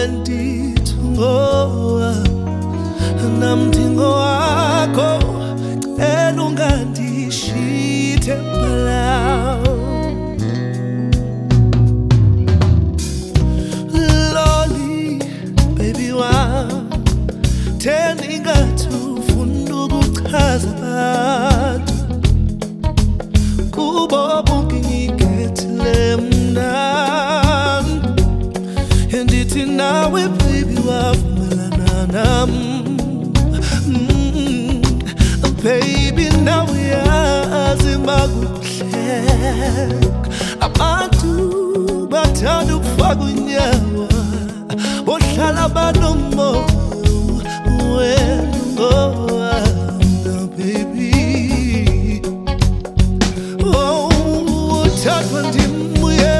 Wendithoa namthingo wakho elungandishite mbala Loli baby wa teninga tufunda ukuchaza abantu kubo bonke ngigethile mna Endithi nawe baby wavumelana nami Baby now uyazi makuhleka abantu bathanda ukufaka unyawo bohlala banomoya wena baby oh uthathwa ndimuye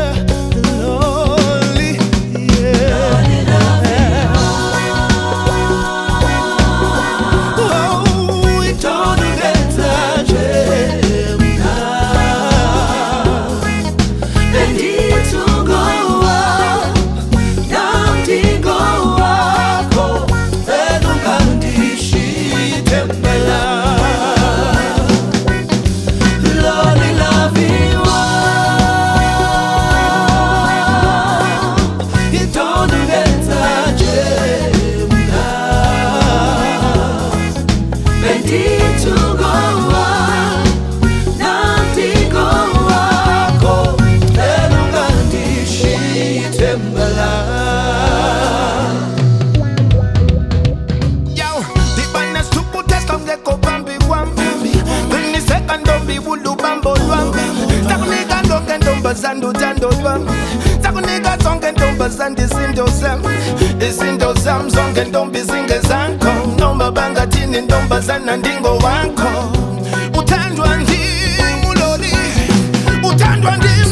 Zando dwam takunika zonke ntombazana izinto zam zonke ntombi zingezakho noma bangathini ntombazana ndingo wakho uthandwa ndim uloli uthandwa ndim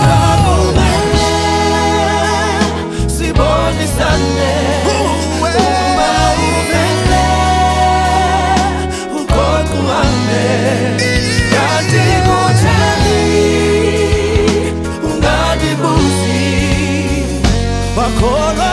sibonisane Call